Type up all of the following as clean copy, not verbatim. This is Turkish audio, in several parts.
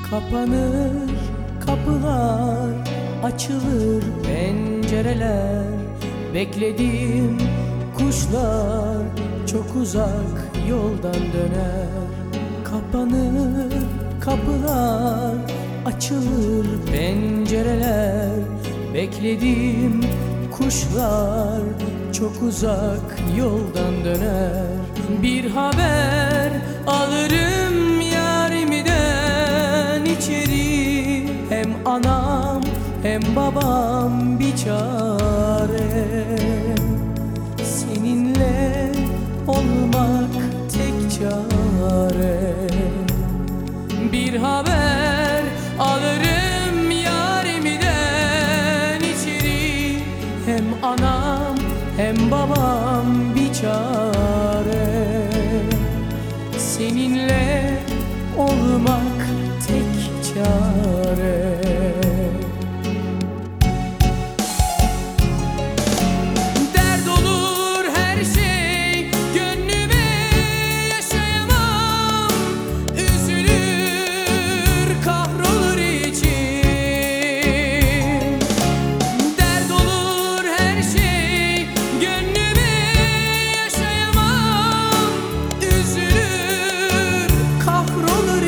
Kapanır kapılar, açılır pencereler. Beklediğim kuşlar çok uzak yoldan döner. Kapanır kapılar, açılır pencereler. Beklediğim kuşlar çok uzak yoldan döner. Bir haber alırım yarimden içeri. Hem anam hem babam bir çare. Seninle olmak tek çare. Bir haber alırım yarimden içeri. Hem anam hem babam bir çare. Seninle olmak tek çare. Dert olur her şey gönlüme, yaşayamam. Üzülür kahrolur içim. Dert olur her şey gönlüme, yaşayamam. Üzülür kahrolur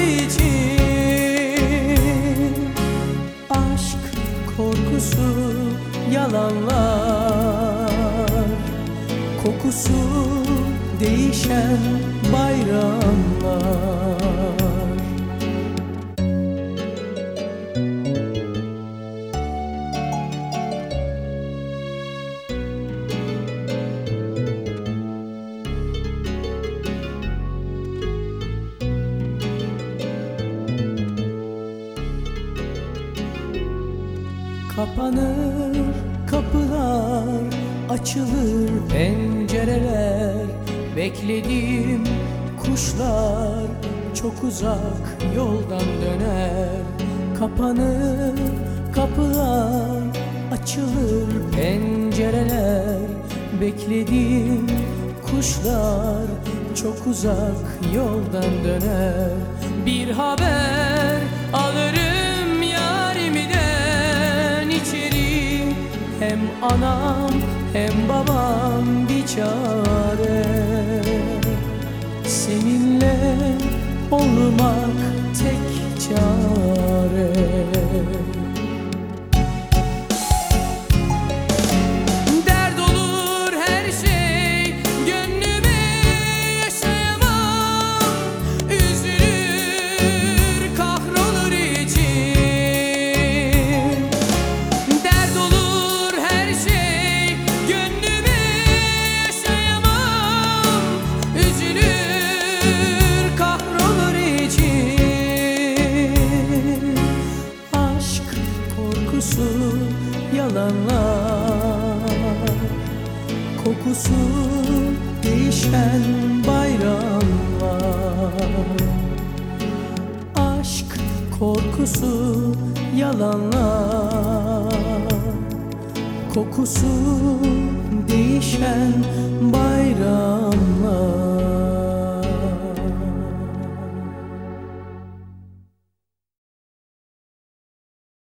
içim. Aşk korkusu yalanlar, kokusu değişen bayramlar. Kapanır kapılar, açılır pencereler. Beklediğim kuşlar çok uzak yoldan döner. Kapanır kapılar, açılır pencereler. Beklediğim kuşlar çok uzak yoldan döner. Bir haber alırım yarimden içeri. Hem anam hem babam bir çare. Seninle olmak tek çare. Dert olur her şey gönlüme, yaşayamam. Üzülür kahrolur içim. Dert olur her şey gönlüme, yaşayamam. Üzülür kahrolur içim. Aşk korkusu yalanlar, kokusu değişen bayramlar. Aşk korkusu yalanlar, kokusu değişen bayramlar.